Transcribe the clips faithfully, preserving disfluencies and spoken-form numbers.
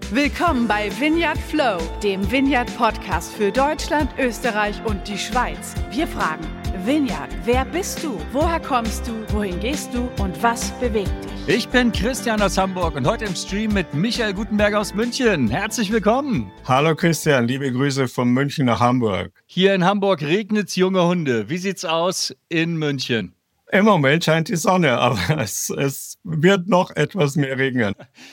Willkommen bei Vineyard Flow, dem Vineyard-Podcast für Deutschland, Österreich und die Schweiz. Wir fragen, Vineyard, wer bist du? Woher kommst du? Wohin gehst du? Und was bewegt dich? Ich bin Christian aus Hamburg und heute im Stream mit Michael Gutenberg aus München. Herzlich willkommen. Hallo Christian, liebe Grüße von München nach Hamburg. Hier in Hamburg regnet's junge Hunde. Wie sieht's aus in München? Im Moment scheint die Sonne, aber es, es wird noch etwas mehr regnen.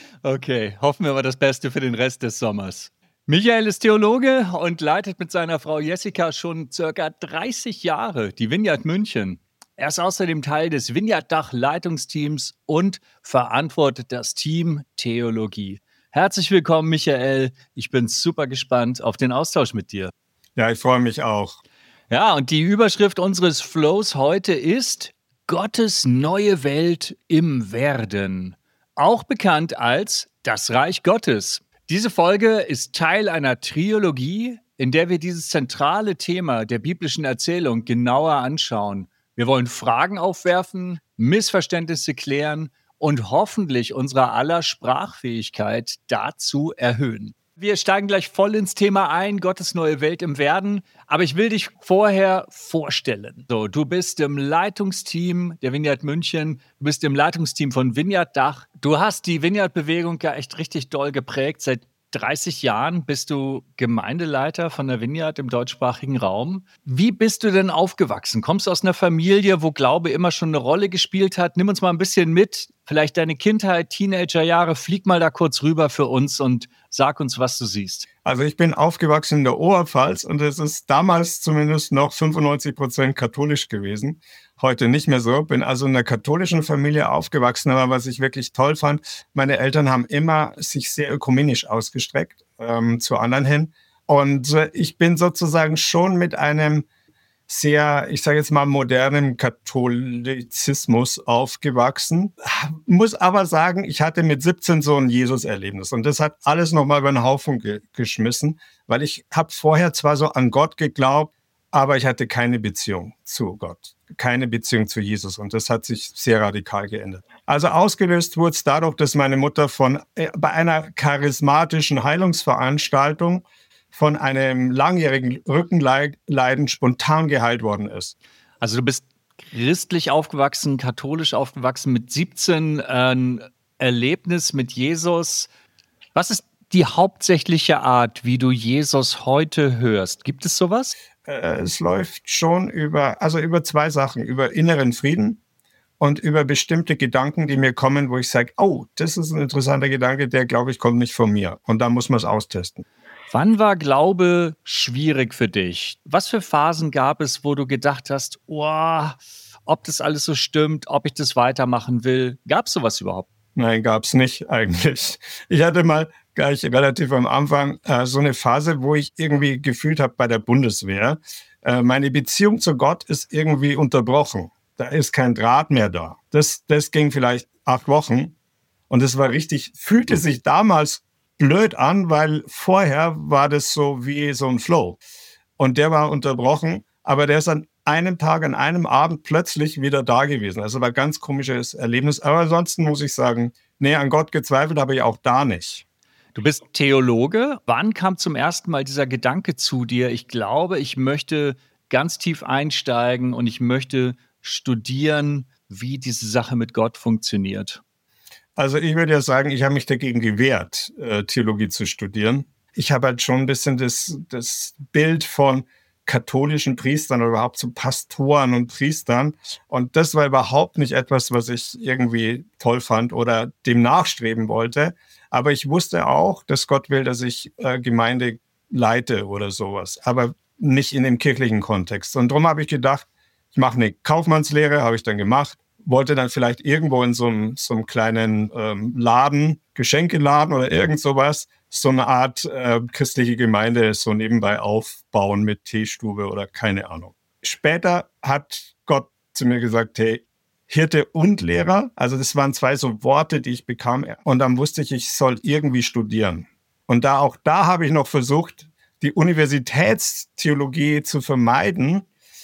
Okay, hoffen wir mal das Beste für den Rest des Sommers. Michael ist Theologe und leitet mit seiner Frau Jessica schon circa dreißig Jahre die Vineyard München. Er ist außerdem Teil des Vineyard-Dach-Leitungsteams und verantwortet das Team Theologie. Herzlich willkommen, Michael. Ich bin super gespannt auf den Austausch mit dir. Ja, ich freue mich auch. Ja, und die Überschrift unseres Flows heute ist Gottes neue Welt im Werden, auch bekannt als das Reich Gottes. Diese Folge ist Teil einer Trilogie, in der wir dieses zentrale Thema der biblischen Erzählung genauer anschauen. Wir wollen Fragen aufwerfen, Missverständnisse klären und hoffentlich unsere aller Sprachfähigkeit dazu erhöhen. Wir steigen gleich voll ins Thema ein, Gottes neue Welt im Werden. Aber ich will dich vorher vorstellen. So, du bist im Leitungsteam der Vineyard München, du bist im Leitungsteam von Vineyard Dach. Du hast die Vineyard-Bewegung ja echt richtig doll geprägt. Seit dreißig Jahren bist du Gemeindeleiter von der Vineyard im deutschsprachigen Raum. Wie bist du denn aufgewachsen? Kommst du aus einer Familie, wo Glaube immer schon eine Rolle gespielt hat? Nimm uns mal ein bisschen mit, vielleicht deine Kindheit, Teenagerjahre. Flieg mal da kurz rüber für uns und sag uns, was du siehst. Also ich bin aufgewachsen in der Oberpfalz und es ist damals zumindest noch fünfundneunzig Prozent katholisch gewesen. Heute nicht mehr so. Bin also in einer katholischen Familie aufgewachsen, aber was ich wirklich toll fand, meine Eltern haben immer sich sehr ökumenisch ausgestreckt, ähm, zu anderen hin. Und äh, ich bin sozusagen schon mit einem sehr, ich sage jetzt mal, modernen Katholizismus aufgewachsen. Muss aber sagen, ich hatte mit siebzehn so ein Jesus-Erlebnis und das hat alles nochmal über den Haufen ge- geschmissen, weil ich habe vorher zwar so an Gott geglaubt, aber ich hatte keine Beziehung zu Gott, keine Beziehung zu Jesus und das hat sich sehr radikal geändert. Also ausgelöst wurde es dadurch, dass meine Mutter von äh, bei einer charismatischen Heilungsveranstaltung von einem langjährigen Rückenleiden spontan geheilt worden ist. Also du bist christlich aufgewachsen, katholisch aufgewachsen, mit siebzehn ein Erlebnis mit Jesus. Was ist die hauptsächliche Art, wie du Jesus heute hörst? Gibt es sowas? Äh, es läuft schon über, also über zwei Sachen, über inneren Frieden und über bestimmte Gedanken, die mir kommen, wo ich sage, oh, das ist ein interessanter Gedanke, der, glaube ich, kommt nicht von mir. Und da muss man es austesten. Wann war Glaube schwierig für dich? Was für Phasen gab es, wo du gedacht hast, oh, ob das alles so stimmt, ob ich das weitermachen will? Gab es sowas überhaupt? Nein, gab es nicht eigentlich. Ich hatte mal gleich relativ am Anfang äh, so eine Phase, wo ich irgendwie gefühlt habe bei der Bundeswehr, äh, meine Beziehung zu Gott ist irgendwie unterbrochen. Da ist kein Draht mehr da. Das, das ging vielleicht acht Wochen und es war richtig, fühlte sich damals blöd an, weil vorher war das so wie so ein Flow. Und der war unterbrochen, aber der ist an einem Tag, an einem Abend plötzlich wieder da gewesen. Also war ein ganz komisches Erlebnis. Aber ansonsten muss ich sagen, nee, an Gott gezweifelt habe ich auch da nicht. Du bist Theologe. Wann kam zum ersten Mal dieser Gedanke zu dir? Ich glaube, ich möchte ganz tief einsteigen und ich möchte studieren, wie diese Sache mit Gott funktioniert. Also ich würde ja sagen, ich habe mich dagegen gewehrt, äh, Theologie zu studieren. Ich habe halt schon ein bisschen das, das Bild von katholischen Priestern oder überhaupt so Pastoren und Priestern. Und das war überhaupt nicht etwas, was ich irgendwie toll fand oder dem nachstreben wollte. Aber ich wusste auch, dass Gott will, dass ich äh, Gemeinde leite oder sowas. Aber nicht in dem kirchlichen Kontext. Und darum habe ich gedacht, ich mache eine Kaufmannslehre, habe ich dann gemacht. Wollte dann vielleicht irgendwo in so einem, so einem kleinen ähm, Laden, Geschenkeladen oder irgend sowas, so eine Art äh, christliche Gemeinde so nebenbei aufbauen mit Teestube oder keine Ahnung. Später hat Gott zu mir gesagt, hey, Hirte und Lehrer, also das waren zwei so Worte, die ich bekam. Und dann wusste ich, ich soll irgendwie studieren. Und da auch da habe ich noch versucht, die Universitätstheologie zu vermeiden,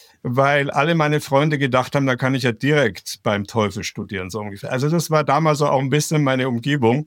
weil alle meine Freunde gedacht haben, da kann ich ja direkt beim Teufel studieren, so ungefähr. Also das war damals auch ein bisschen meine Umgebung.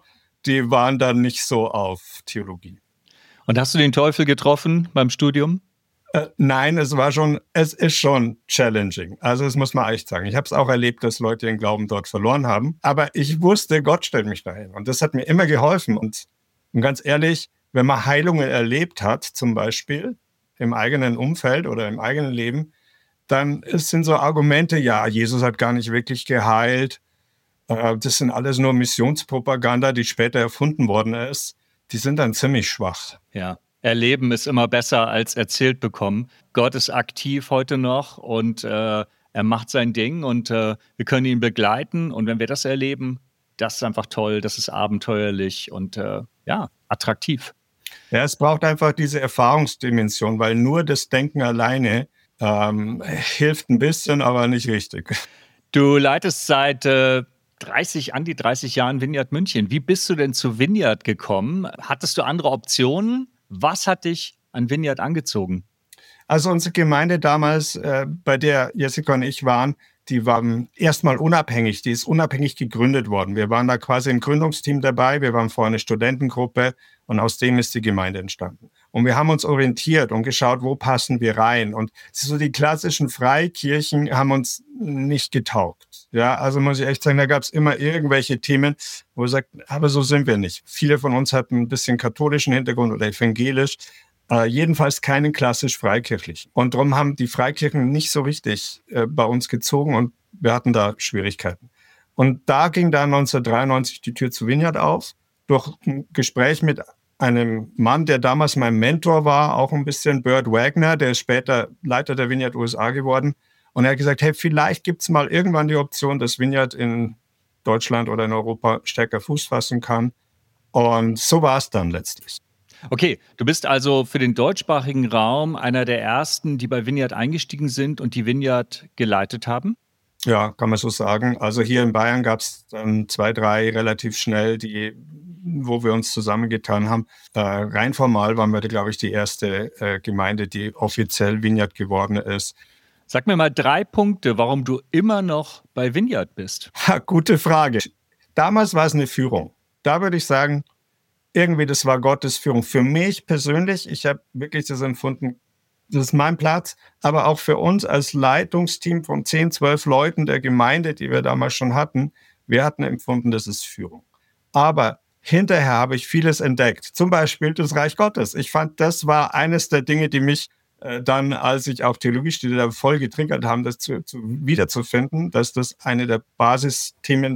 die waren dann nicht so auf Theologie. Und hast du den Teufel getroffen beim Studium? Äh, nein, es war schon, es ist schon challenging. Also das muss man echt sagen. Ich habe es auch erlebt, dass Leute den Glauben dort verloren haben. Aber ich wusste, Gott stellt mich dahin. Und das hat mir immer geholfen. Und, und ganz ehrlich, wenn man Heilungen erlebt hat, zum Beispiel im eigenen Umfeld oder im eigenen Leben, dann sind so Argumente, ja, Jesus hat gar nicht wirklich geheilt. Äh, das sind alles nur Missionspropaganda, die später erfunden worden ist. Die sind dann ziemlich schwach. Ja. Erleben ist immer besser als erzählt bekommen. Gott ist aktiv heute noch und äh, er macht sein Ding und äh, wir können ihn begleiten. Und wenn wir das erleben, das ist einfach toll, das ist abenteuerlich und äh, ja, attraktiv. Ja, es braucht einfach diese Erfahrungsdimension, weil nur das Denken alleine ähm, hilft ein bisschen, aber nicht richtig. Du leitest seit äh, dreißig, an die dreißig Jahren Vineyard München. Wie bist du denn zu Vineyard gekommen? Hattest du andere Optionen? Was hat dich an Vineyard angezogen? Also unsere Gemeinde damals, äh, bei der Jessica und ich waren, die waren erstmal unabhängig. Die ist unabhängig gegründet worden. Wir waren da quasi im Gründungsteam dabei. Wir waren vorher eine Studentengruppe und aus dem ist die Gemeinde entstanden. Und wir haben uns orientiert und geschaut, wo passen wir rein. Und so die klassischen Freikirchen haben uns nicht getaugt. Ja, also muss ich echt sagen, da gab es immer irgendwelche Themen, wo ich sage, aber so sind wir nicht. Viele von uns hatten ein bisschen katholischen Hintergrund oder evangelisch. Äh, jedenfalls keinen klassisch freikirchlichen. Und darum haben die Freikirchen nicht so richtig äh, bei uns gezogen und wir hatten da Schwierigkeiten. Und da ging dann neunzehnhundertdreiundneunzig die Tür zu Vineyard auf, durch ein Gespräch mit einem Mann, der damals mein Mentor war, auch ein bisschen, Bert Wagner, der ist später Leiter der Vineyard U S A geworden. Und er hat gesagt, hey, vielleicht gibt es mal irgendwann die Option, dass Vineyard in Deutschland oder in Europa stärker Fuß fassen kann. Und so war es dann letztlich. Okay, du bist also für den deutschsprachigen Raum einer der ersten, die bei Vineyard eingestiegen sind und die Vineyard geleitet haben? Ja, kann man so sagen. Also hier in Bayern gab es dann zwei, drei relativ schnell, die, wo wir uns zusammengetan haben. Äh, rein formal waren wir, glaube ich, die erste äh, Gemeinde, die offiziell Vineyard geworden ist. Sag mir mal drei Punkte, warum du immer noch bei Vineyard bist. Ha, gute Frage. Damals war es eine Führung. Da würde ich sagen, irgendwie, das war Gottes Führung. Für mich persönlich, ich habe wirklich das empfunden, das ist mein Platz, aber auch für uns als Leitungsteam von zehn, zwölf Leuten der Gemeinde, die wir damals schon hatten, wir hatten empfunden, das ist Führung. Aber hinterher habe ich vieles entdeckt, zum Beispiel das Reich Gottes. Ich fand, das war eines der Dinge, die mich äh, dann, als ich auch Theologie studierte, voll getriggert haben, das zu, zu, wiederzufinden, dass das eine der Basisthemen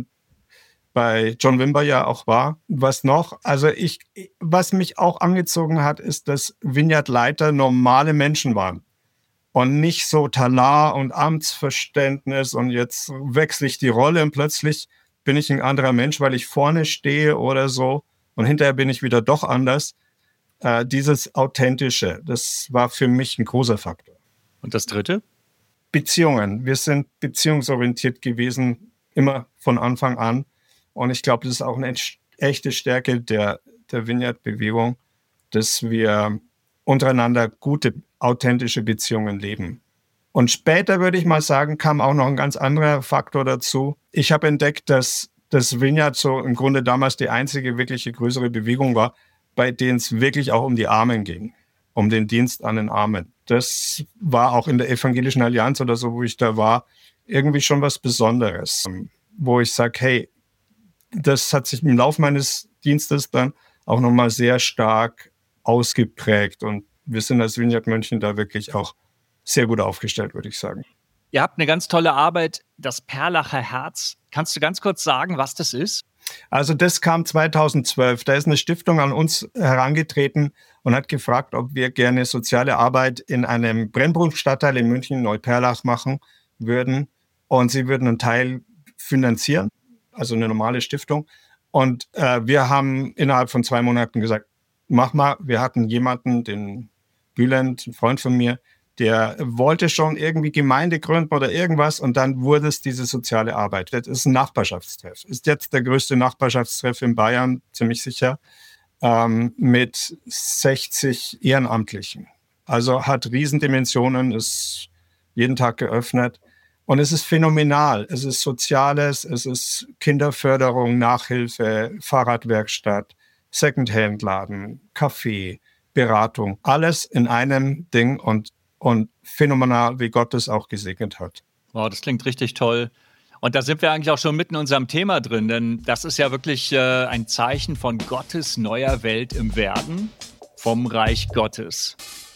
bei John Wimber ja auch war. Was noch? Also ich, was mich auch angezogen hat, ist, dass Vineyard-Leiter normale Menschen waren und nicht so Talar und Amtsverständnis und jetzt wechsle ich die Rolle und plötzlich bin ich ein anderer Mensch, weil ich vorne stehe oder so und hinterher bin ich wieder doch anders. Äh, dieses Authentische, das war für mich ein großer Faktor. Und das Dritte? Beziehungen. Wir sind beziehungsorientiert gewesen, immer von Anfang an. Und ich glaube, das ist auch eine echte Stärke der, der Vineyard-Bewegung, dass wir untereinander gute, authentische Beziehungen leben. Und später, würde ich mal sagen, kam auch noch ein ganz anderer Faktor dazu. Ich habe entdeckt, dass das Vineyard so im Grunde damals die einzige wirkliche größere Bewegung war, bei denen es wirklich auch um die Armen ging, um den Dienst an den Armen. Das war auch in der Evangelischen Allianz oder so, wo ich da war, irgendwie schon was Besonderes, wo ich sage, hey, das hat sich im Laufe meines Dienstes dann auch nochmal sehr stark ausgeprägt. Und wir sind als Vineyard München da wirklich auch sehr gut aufgestellt, würde ich sagen. Ihr habt eine ganz tolle Arbeit, das Perlacher Herz. Kannst du ganz kurz sagen, was das ist? Also das kam zweitausendzwölf. Da ist eine Stiftung an uns herangetreten und hat gefragt, ob wir gerne soziale Arbeit in einem Brennpunktstadtteil in München, Neuperlach, machen würden. Und sie würden einen Teil finanzieren. Also eine normale Stiftung. Und äh, wir haben innerhalb von zwei Monaten gesagt, mach mal. Wir hatten jemanden, den Bülent, ein Freund von mir, der wollte schon irgendwie Gemeinde gründen oder irgendwas und dann wurde es diese soziale Arbeit. Das ist ein Nachbarschaftstreff. Ist jetzt der größte Nachbarschaftstreff in Bayern, ziemlich sicher, ähm, mit sechzig Ehrenamtlichen. Also hat Riesendimensionen, ist jeden Tag geöffnet. Und es ist phänomenal. Es ist Soziales, es ist Kinderförderung, Nachhilfe, Fahrradwerkstatt, Secondhand-Laden, Café, Beratung. Alles in einem Ding und, und phänomenal, wie Gott es auch gesegnet hat. Wow, das klingt richtig toll. Und da sind wir eigentlich auch schon mitten in unserem Thema drin, denn das ist ja wirklich äh, ein Zeichen von Gottes neuer Welt im Werden, vom Reich Gottes.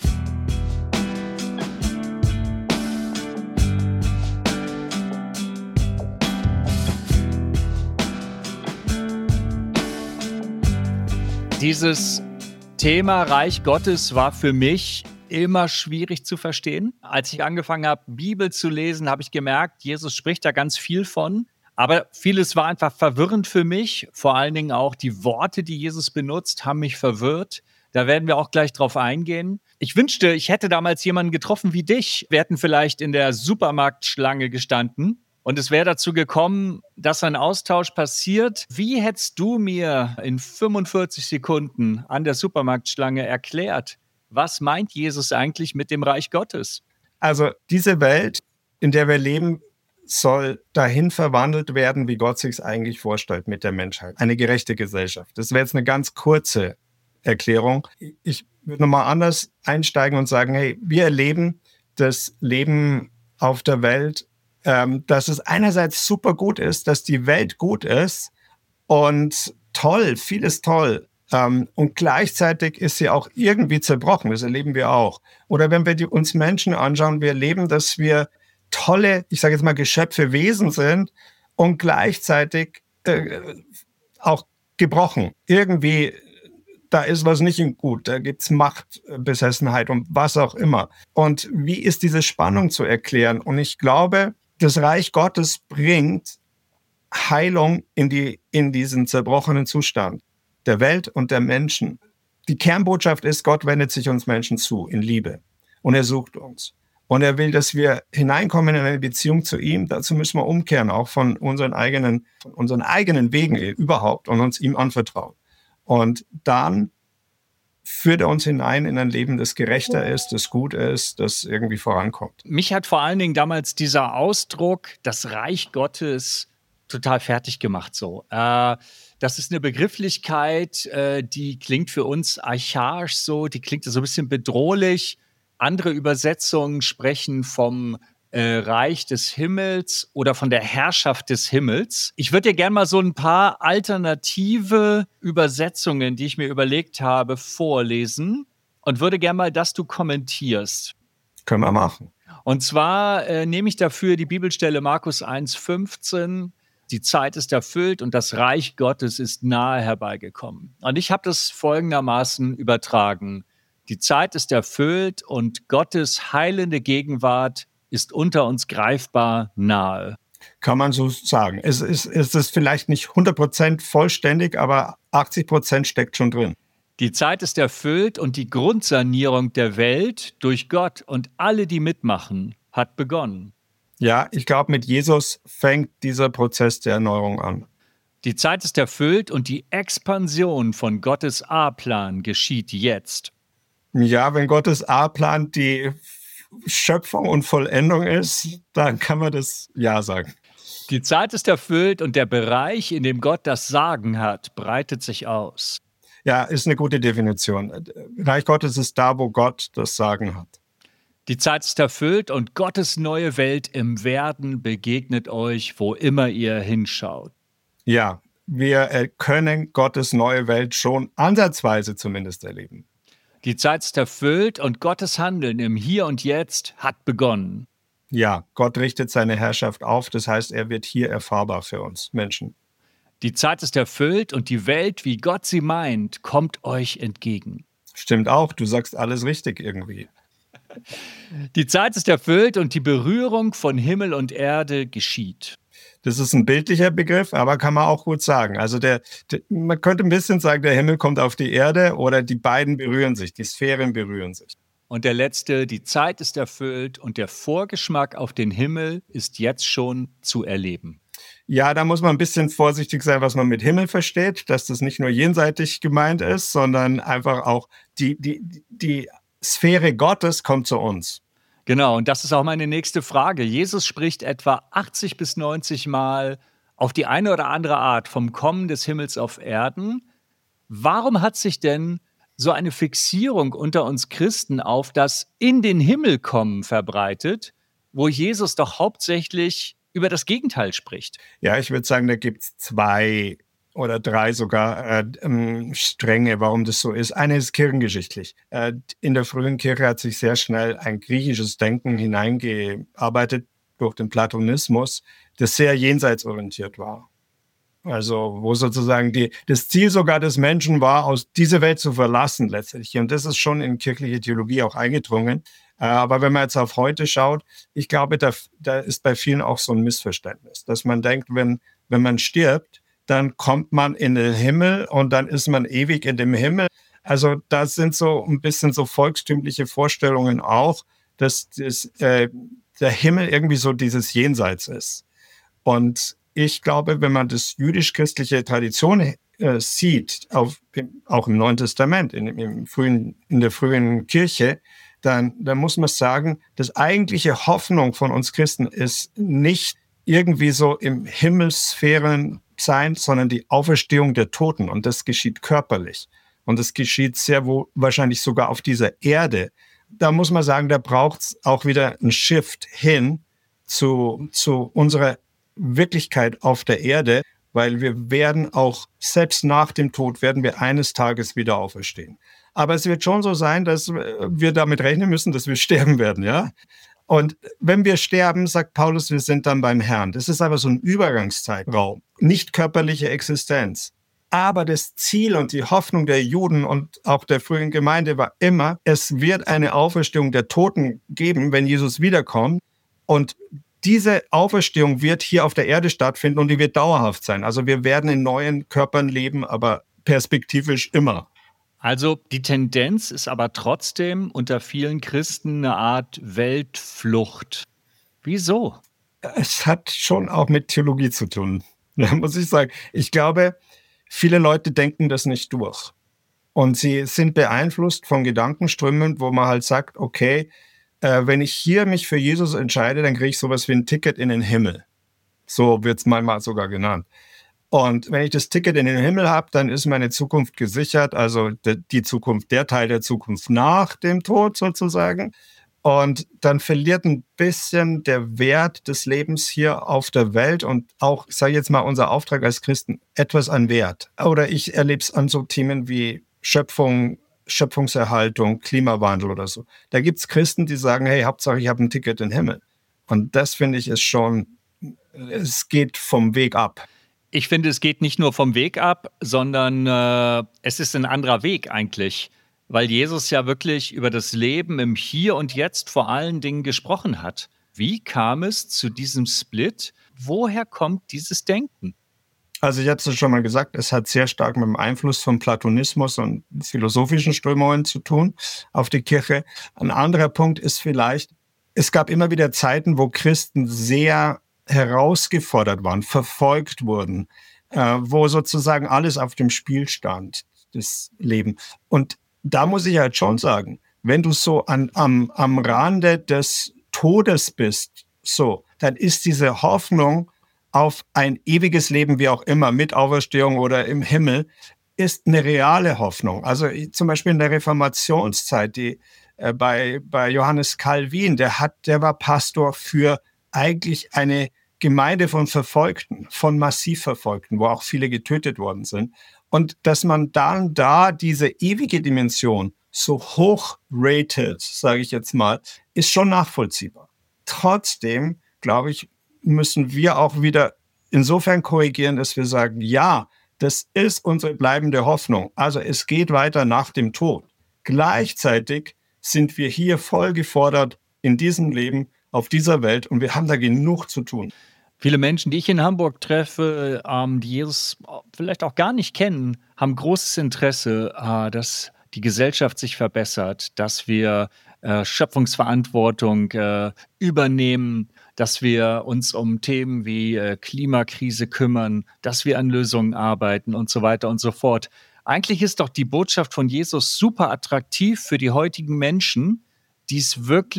Dieses Thema Reich Gottes war für mich immer schwierig zu verstehen. Als ich angefangen habe, Bibel zu lesen, habe ich gemerkt, Jesus spricht da ganz viel von. Aber vieles war einfach verwirrend für mich. Vor allen Dingen auch die Worte, die Jesus benutzt, haben mich verwirrt. Da werden wir auch gleich drauf eingehen. Ich wünschte, ich hätte damals jemanden getroffen wie dich. Wir hätten vielleicht in der Supermarktschlange gestanden. Und es wäre dazu gekommen, dass ein Austausch passiert. Wie hättest du mir in fünfundvierzig Sekunden an der Supermarktschlange erklärt, was meint Jesus eigentlich mit dem Reich Gottes? Also diese Welt, in der wir leben, soll dahin verwandelt werden, wie Gott sich es eigentlich vorstellt mit der Menschheit. Eine gerechte Gesellschaft. Das wäre jetzt eine ganz kurze Erklärung. Ich würde nochmal anders einsteigen und sagen, hey, wir erleben das Leben auf der Welt, ähm, dass es einerseits super gut ist, dass die Welt gut ist und toll, vieles toll. Ähm, und gleichzeitig ist sie auch irgendwie zerbrochen. Das erleben wir auch. Oder wenn wir die, uns Menschen anschauen, wir erleben, dass wir tolle, ich sage jetzt mal Geschöpfe, Wesen sind und gleichzeitig äh, auch gebrochen. Irgendwie, da ist was nicht gut. Da gibt's Machtbesessenheit und was auch immer. Und wie ist diese Spannung zu erklären? Und ich glaube, das Reich Gottes bringt Heilung in die, in diesen zerbrochenen Zustand der Welt und der Menschen. Die Kernbotschaft ist, Gott wendet sich uns Menschen zu in Liebe und er sucht uns. Und er will, dass wir hineinkommen in eine Beziehung zu ihm. Dazu müssen wir umkehren, auch von unseren eigenen, von unseren eigenen Wegen überhaupt und uns ihm anvertrauen. Und dann führt er uns hinein in ein Leben, das gerechter ist, das gut ist, das irgendwie vorankommt. Mich hat vor allen Dingen damals dieser Ausdruck, das Reich Gottes, total fertig gemacht so. Äh, Das ist eine Begrifflichkeit, äh, die klingt für uns archaisch so, die klingt so ein bisschen bedrohlich. Andere Übersetzungen sprechen vom äh, Reich des Himmels oder von der Herrschaft des Himmels. Ich würde dir gerne mal so ein paar alternative Übersetzungen, die ich mir überlegt habe, vorlesen und würde gerne mal, dass du kommentierst. Können wir machen. Und zwar äh, nehme ich dafür die Bibelstelle Markus eins fünfzehn. Die Zeit ist erfüllt und das Reich Gottes ist nahe herbeigekommen. Und ich habe das folgendermaßen übertragen. Die Zeit ist erfüllt und Gottes heilende Gegenwart ist unter uns greifbar nahe. Kann man so sagen. Es ist, es ist vielleicht nicht hundert Prozent vollständig, aber achtzig Prozent steckt schon drin. Die Zeit ist erfüllt und die Grundsanierung der Welt durch Gott und alle, die mitmachen, hat begonnen. Ja, ich glaube, mit Jesus fängt dieser Prozess der Erneuerung an. Die Zeit ist erfüllt und die Expansion von Gottes A-Plan geschieht jetzt. Ja, wenn Gottes A-Plan die Schöpfung und Vollendung ist, dann kann man das ja sagen. Die Zeit ist erfüllt und der Bereich, in dem Gott das Sagen hat, breitet sich aus. Ja, ist eine gute Definition. Reich Gottes ist da, wo Gott das Sagen hat. Die Zeit ist erfüllt und Gottes neue Welt im Werden begegnet euch, wo immer ihr hinschaut. Ja, wir können Gottes neue Welt schon ansatzweise zumindest erleben. Die Zeit ist erfüllt und Gottes Handeln im Hier und Jetzt hat begonnen. Ja, Gott richtet seine Herrschaft auf, das heißt, er wird hier erfahrbar für uns Menschen. Die Zeit ist erfüllt und die Welt, wie Gott sie meint, kommt euch entgegen. Stimmt auch, du sagst alles richtig irgendwie. Die Zeit ist erfüllt und die Berührung von Himmel und Erde geschieht. Das ist ein bildlicher Begriff, aber kann man auch gut sagen. Also der, der, man könnte ein bisschen sagen, der Himmel kommt auf die Erde oder die beiden berühren sich, die Sphären berühren sich. Und der letzte, die Zeit ist erfüllt und der Vorgeschmack auf den Himmel ist jetzt schon zu erleben. Ja, da muss man ein bisschen vorsichtig sein, was man mit Himmel versteht, dass das nicht nur jenseitig gemeint ist, sondern einfach auch die, die, die Sphäre Gottes kommt zu uns. Genau, und das ist auch meine nächste Frage. Jesus spricht etwa achtzig bis neunzig Mal auf die eine oder andere Art vom Kommen des Himmels auf Erden. Warum hat sich denn so eine Fixierung unter uns Christen auf das In den Himmel kommen verbreitet, wo Jesus doch hauptsächlich über das Gegenteil spricht? Ja, ich würde sagen, da gibt es zwei oder drei sogar äh, ähm, Stränge, warum das so ist. Eine ist kirchengeschichtlich. Äh, in der frühen Kirche hat sich sehr schnell ein griechisches Denken hineingearbeitet durch den Platonismus, das sehr jenseitsorientiert war. Also wo sozusagen die, das Ziel sogar des Menschen war, aus dieser Welt zu verlassen letztendlich. Und das ist schon in kirchliche Theologie auch eingedrungen. Äh, aber wenn man jetzt auf heute schaut, ich glaube, da, da ist bei vielen auch so ein Missverständnis, dass man denkt, wenn, wenn man stirbt, dann kommt man in den Himmel und dann ist man ewig in dem Himmel. Also das sind so ein bisschen so volkstümliche Vorstellungen auch, dass das, äh, der Himmel irgendwie so dieses Jenseits ist. Und ich glaube, wenn man das jüdisch-christliche Tradition äh, sieht, auf, auch im Neuen Testament, in, im frühen, in der frühen Kirche, dann, dann muss man sagen, das eigentliche Hoffnung von uns Christen ist nicht irgendwie so im Himmelssphären sein, sondern die Auferstehung der Toten. Und das geschieht körperlich. Und das geschieht sehr wohl wahrscheinlich sogar auf dieser Erde. Da muss man sagen, da braucht es auch wieder einen Shift hin zu, zu unserer Wirklichkeit auf der Erde, weil wir werden auch, selbst nach dem Tod, werden wir eines Tages wieder auferstehen. Aber es wird schon so sein, dass wir damit rechnen müssen, dass wir sterben werden, ja? Und wenn wir sterben, sagt Paulus, wir sind dann beim Herrn. Das ist aber so ein Übergangszeitraum, nicht körperliche Existenz. Aber das Ziel und die Hoffnung der Juden und auch der frühen Gemeinde war immer, es wird eine Auferstehung der Toten geben, wenn Jesus wiederkommt. Und diese Auferstehung wird hier auf der Erde stattfinden und die wird dauerhaft sein. Also wir werden in neuen Körpern leben, aber perspektivisch immer. Also die Tendenz ist aber trotzdem unter vielen Christen eine Art Weltflucht. Wieso? Es hat schon auch mit Theologie zu tun, da muss ich sagen. Ich glaube, viele Leute denken das nicht durch. Und sie sind beeinflusst von Gedankenströmen, wo man halt sagt, okay, äh, wenn ich hier mich für Jesus entscheide, dann kriege ich sowas wie ein Ticket in den Himmel. So wird es manchmal sogar genannt. Und wenn ich das Ticket in den Himmel habe, dann ist meine Zukunft gesichert, also die Zukunft, der Teil der Zukunft nach dem Tod sozusagen. Und dann verliert ein bisschen der Wert des Lebens hier auf der Welt und auch, ich sage jetzt mal, unser Auftrag als Christen, etwas an Wert. Oder ich erlebe es an so Themen wie Schöpfung, Schöpfungserhaltung, Klimawandel oder so. Da gibt es Christen, die sagen, hey, Hauptsache ich habe ein Ticket in den Himmel. Und das finde ich ist schon, es geht vom Weg ab. Ich finde, es geht nicht nur vom Weg ab, sondern äh, es ist ein anderer Weg eigentlich, weil Jesus ja wirklich über das Leben im Hier und Jetzt vor allen Dingen gesprochen hat. Wie kam es zu diesem Split? Woher kommt dieses Denken? Also ich hatte es schon mal gesagt, es hat sehr stark mit dem Einfluss von Platonismus und philosophischen Strömungen zu tun auf die Kirche. Ein anderer Punkt ist vielleicht, es gab immer wieder Zeiten, wo Christen sehr herausgefordert waren, verfolgt wurden, äh, wo sozusagen alles auf dem Spiel stand, das Leben. Und da muss ich halt schon sagen, wenn du so an, am, am Rande des Todes bist, so, dann ist diese Hoffnung auf ein ewiges Leben, wie auch immer, mit Auferstehung oder im Himmel, ist eine reale Hoffnung. Also zum Beispiel in der Reformationszeit, die äh, bei, bei Johannes Calvin, der hat, der war Pastor für eigentlich eine Gemeinde von Verfolgten, von massiv Verfolgten, wo auch viele getötet worden sind. Und dass man dann da diese ewige Dimension so hoch rated, sage ich jetzt mal, ist schon nachvollziehbar. Trotzdem, glaube ich, müssen wir auch wieder insofern korrigieren, dass wir sagen, ja, das ist unsere bleibende Hoffnung. Also es geht weiter nach dem Tod. Gleichzeitig sind wir hier voll gefordert in diesem Leben, auf dieser Welt, und wir haben da genug zu tun. Viele Menschen, die ich in Hamburg treffe, ähm, die Jesus vielleicht auch gar nicht kennen, haben großes Interesse, äh, dass die Gesellschaft sich verbessert, dass wir äh, Schöpfungsverantwortung äh, übernehmen, dass wir uns um Themen wie äh, Klimakrise kümmern, dass wir an Lösungen arbeiten und so weiter und so fort. Eigentlich ist doch die Botschaft von Jesus super attraktiv für die heutigen Menschen, die es wirklich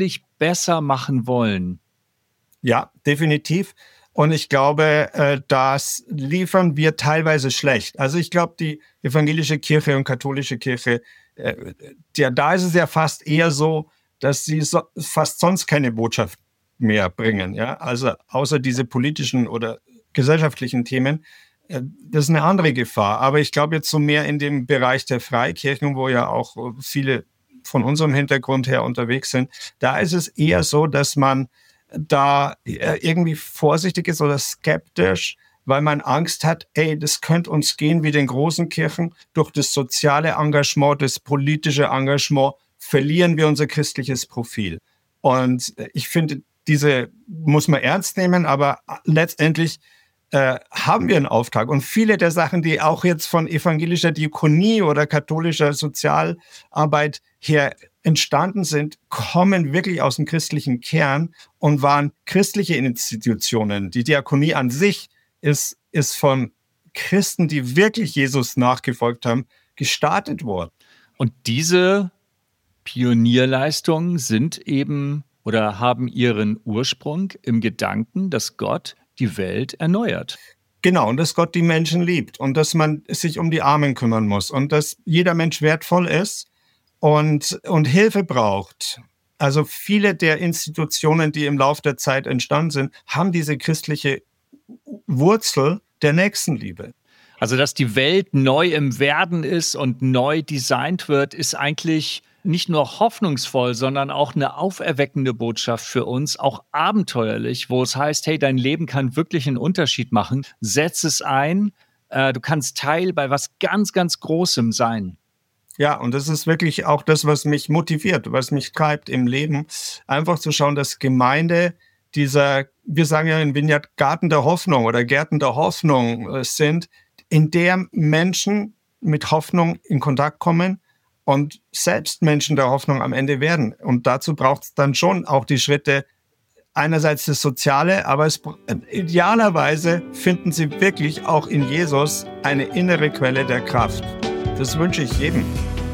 besser machen wollen. Ja, definitiv. Und ich glaube, äh, das liefern wir teilweise schlecht. Also ich glaube, die evangelische Kirche und katholische Kirche, äh, ja, da ist es ja fast eher so, dass sie so, fast sonst keine Botschaft mehr bringen. Ja? Also außer diese politischen oder gesellschaftlichen Themen. Äh, das ist eine andere Gefahr. Aber ich glaube jetzt so mehr in dem Bereich der Freikirchen, wo ja auch viele von unserem Hintergrund her unterwegs sind, da ist es eher so, dass man da irgendwie vorsichtig ist oder skeptisch, weil man Angst hat, ey, das könnte uns gehen wie den großen Kirchen. Durch das soziale Engagement, das politische Engagement verlieren wir unser christliches Profil. Und ich finde, diese muss man ernst nehmen, aber letztendlich äh, haben wir einen Auftrag. Und viele der Sachen, die auch jetzt von evangelischer Diakonie oder katholischer Sozialarbeit her entstanden sind, kommen wirklich aus dem christlichen Kern und waren christliche Institutionen. Die Diakonie an sich ist, ist von Christen, die wirklich Jesus nachgefolgt haben, gestartet worden. Und diese Pionierleistungen sind eben oder haben ihren Ursprung im Gedanken, dass Gott die Welt erneuert. Genau, und dass Gott die Menschen liebt und dass man sich um die Armen kümmern muss und dass jeder Mensch wertvoll ist und, und Hilfe braucht. Also viele der Institutionen, die im Laufe der Zeit entstanden sind, haben diese christliche Wurzel der Nächstenliebe. Also, dass die Welt neu im Werden ist und neu designt wird, ist eigentlich nicht nur hoffnungsvoll, sondern auch eine auferweckende Botschaft für uns, auch abenteuerlich, wo es heißt, hey, dein Leben kann wirklich einen Unterschied machen. Setz es ein, äh, du kannst Teil bei was ganz, ganz Großem sein. Ja, und das ist wirklich auch das, was mich motiviert, was mich treibt im Leben, einfach zu schauen, dass Gemeinde dieser, wir sagen ja in Vineyard, Garten der Hoffnung oder Gärten der Hoffnung äh, sind, in der Menschen mit Hoffnung in Kontakt kommen und selbst Menschen der Hoffnung am Ende werden. Und dazu braucht es dann schon auch die Schritte, einerseits das Soziale, aber es, idealerweise finden sie wirklich auch in Jesus eine innere Quelle der Kraft. Das wünsche ich jedem.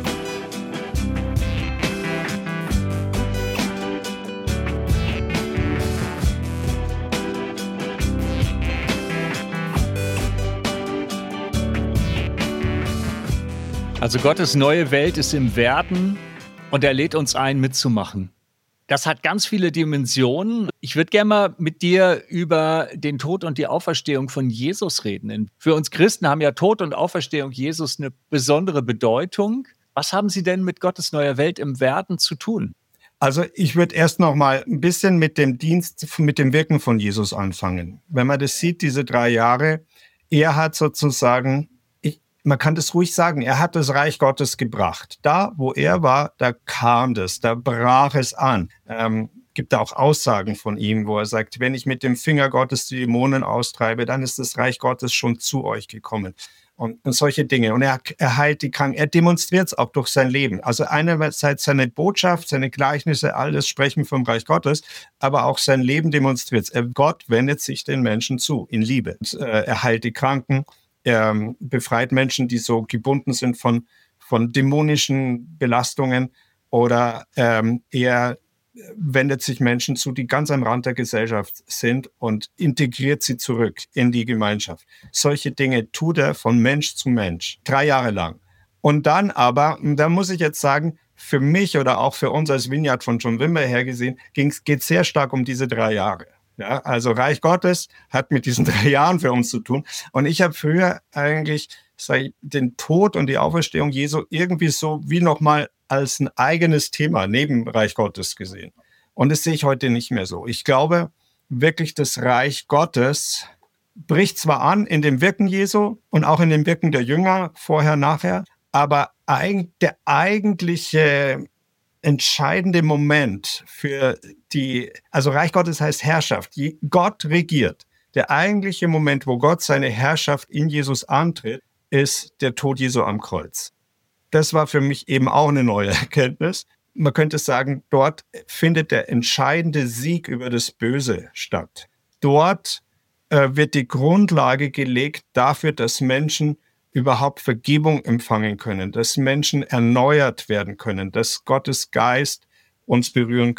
Also Gottes neue Welt ist im Werden und er lädt uns ein, mitzumachen. Das hat ganz viele Dimensionen. Ich würde gerne mal mit dir über den Tod und die Auferstehung von Jesus reden. Für uns Christen haben ja Tod und Auferstehung Jesus eine besondere Bedeutung. Was haben sie denn mit Gottes neuer Welt im Werden zu tun? Also ich würde erst noch mal ein bisschen mit dem Dienst, mit dem Wirken von Jesus anfangen. Wenn man das sieht, diese drei Jahre, er hat sozusagen, ich, man kann das ruhig sagen, er hat das Reich Gottes gebracht. Da, wo er war, da kam das, da brach es an. Ähm, gibt da auch Aussagen von ihm, wo er sagt, wenn ich mit dem Finger Gottes die Dämonen austreibe, dann ist das Reich Gottes schon zu euch gekommen. Und, und solche Dinge. Und er, er heilt die Kranken. Er demonstriert es auch durch sein Leben. Also einerseits seine Botschaft, seine Gleichnisse, alles sprechen vom Reich Gottes, aber auch sein Leben demonstriert es. Gott wendet sich den Menschen zu, in Liebe. Und, äh, er heilt die Kranken, er ähm, befreit Menschen, die so gebunden sind von, von dämonischen Belastungen, oder ähm, er wendet sich Menschen zu, die ganz am Rand der Gesellschaft sind, und integriert sie zurück in die Gemeinschaft. Solche Dinge tut er von Mensch zu Mensch, drei Jahre lang. Und dann aber, da muss ich jetzt sagen, für mich oder auch für uns als Vineyard von John Wimber her gesehen, geht es sehr stark um diese drei Jahre. Ja, also Reich Gottes hat mit diesen drei Jahren für uns zu tun. Und ich habe früher eigentlich sag ich, den Tod und die Auferstehung Jesu irgendwie so wie nochmal als ein eigenes Thema neben Reich Gottes gesehen. Und das sehe ich heute nicht mehr so. Ich glaube wirklich, das Reich Gottes bricht zwar an in dem Wirken Jesu und auch in dem Wirken der Jünger, vorher, nachher, aber der eigentliche entscheidende Moment für die, also Reich Gottes heißt Herrschaft, Gott regiert. Der eigentliche Moment, wo Gott seine Herrschaft in Jesus antritt, ist der Tod Jesu am Kreuz. Das war für mich eben auch eine neue Erkenntnis. Man könnte sagen, dort findet der entscheidende Sieg über das Böse statt. Dort äh, wird die Grundlage gelegt dafür, dass Menschen überhaupt Vergebung empfangen können, dass Menschen erneuert werden können, dass Gottes Geist uns berühren kann.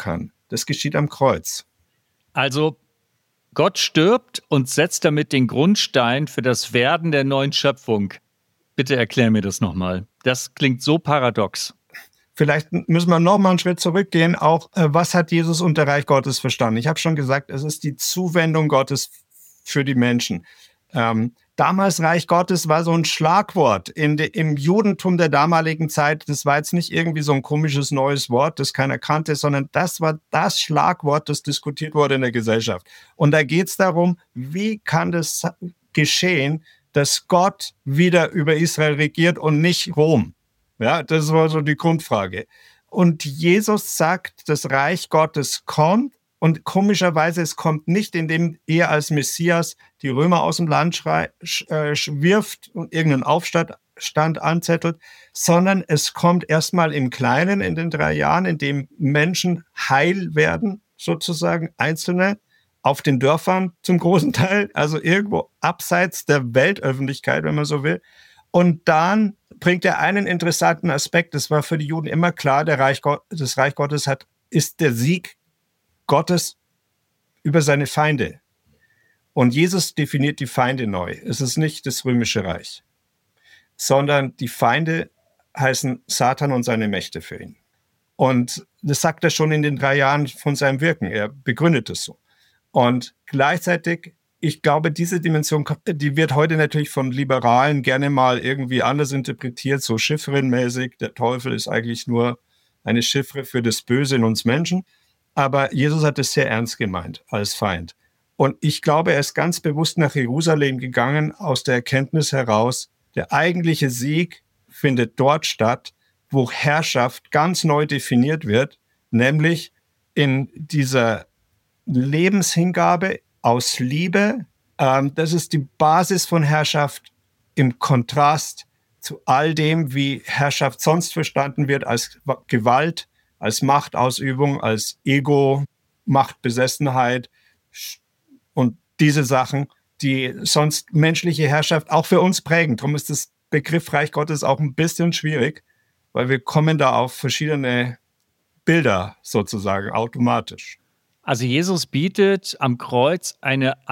Das geschieht am Kreuz. Also Gott stirbt und setzt damit den Grundstein für das Werden der neuen Schöpfung. Bitte erklär mir das nochmal. Das klingt so paradox. Vielleicht müssen wir noch mal einen Schritt zurückgehen. Auch, äh, was hat Jesus unter Reich Gottes verstanden? Ich habe schon gesagt, es ist die Zuwendung Gottes für die Menschen. Ähm, damals Reich Gottes war so ein Schlagwort in de, im Judentum der damaligen Zeit. Das war jetzt nicht irgendwie so ein komisches neues Wort, das keiner kannte, sondern das war das Schlagwort, das diskutiert wurde in der Gesellschaft. Und da geht es darum, wie kann das geschehen, dass Gott wieder über Israel regiert und nicht Rom? Ja, das war so die Grundfrage. Und Jesus sagt, das Reich Gottes kommt. Und komischerweise, es kommt nicht, indem er als Messias die Römer aus dem Land schrei, sch, äh, wirft und irgendeinen Aufstand Stand anzettelt, sondern es kommt erstmal im Kleinen in den drei Jahren, in dem Menschen heil werden, sozusagen Einzelne, auf den Dörfern zum großen Teil, also irgendwo abseits der Weltöffentlichkeit, wenn man so will. Und dann bringt er einen interessanten Aspekt. Das war für die Juden immer klar, der Reich Gott, das Reich Gottes hat, ist der Sieg Gottes über seine Feinde. Und Jesus definiert die Feinde neu. Es ist nicht das Römische Reich, sondern die Feinde heißen Satan und seine Mächte für ihn. Und das sagt er schon in den drei Jahren von seinem Wirken. Er begründet es so. Und gleichzeitig, ich glaube, diese Dimension, die wird heute natürlich von Liberalen gerne mal irgendwie anders interpretiert, so Chiffrenmäßig. Der Teufel ist eigentlich nur eine Chiffre für das Böse in uns Menschen. Aber Jesus hat es sehr ernst gemeint als Feind. Und ich glaube, er ist ganz bewusst nach Jerusalem gegangen, aus der Erkenntnis heraus, der eigentliche Sieg findet dort statt, wo Herrschaft ganz neu definiert wird, nämlich in dieser Lebenshingabe aus Liebe. Ähm, das ist die Basis von Herrschaft im Kontrast zu all dem, wie Herrschaft sonst verstanden wird, als Gewalt, als Machtausübung, als Ego, Machtbesessenheit und diese Sachen, die sonst menschliche Herrschaft auch für uns prägen. Darum ist das Begriff Reich Gottes auch ein bisschen schwierig, weil wir kommen da auf verschiedene Bilder sozusagen automatisch. Also Jesus bietet am Kreuz eine